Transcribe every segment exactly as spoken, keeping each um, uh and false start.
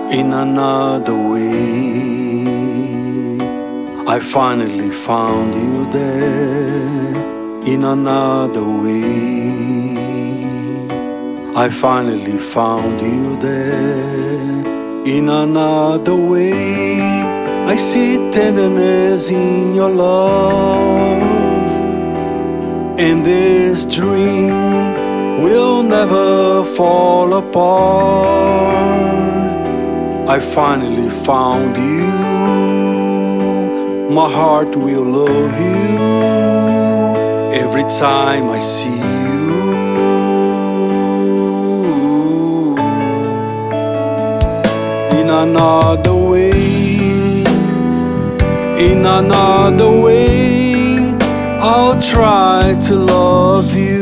in another way. I finally found you there in another way. I finally found you there in another way. I see tenderness in your love, and this dream will never fall apart. I finally found you. My heart will love you every time I see you. In another way, in another way, I'll try to love you.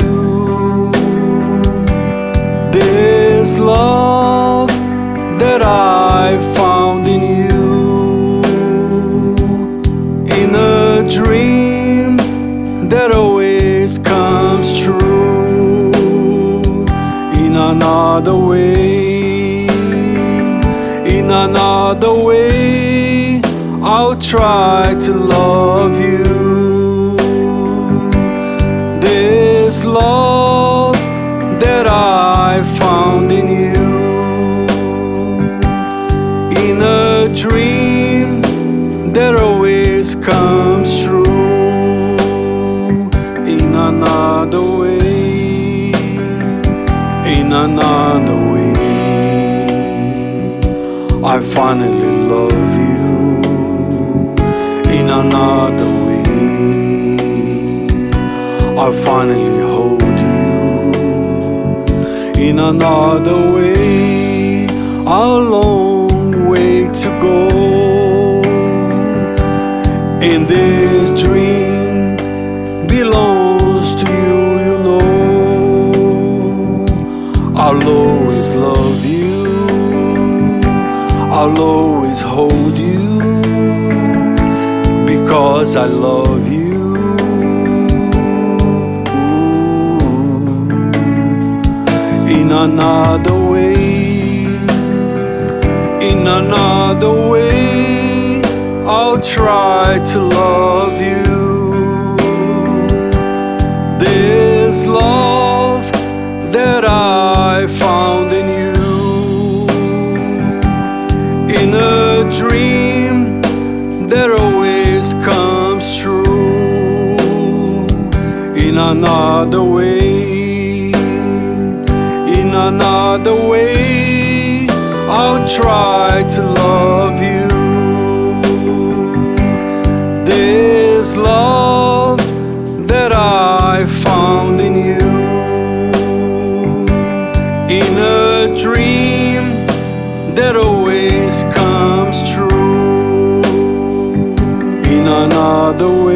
This love that I found in you, in a dream that always comes true. In another way, in another way, I'll try to love you. This love that I found in you, in a dream that always comes true. In another way, in another way, I finally love you. In another way, I finally hold you. In another way, a long way to go. And this dream belongs to you, you know. I'll always love you, I'll always hold you, because I love you. In another way, in another way, I'll try to love you. This love that I found in you, in a dream that always comes true. In another way, in another way, I'll try to love you. This love that I found in you, in a dream that always comes true. In another way,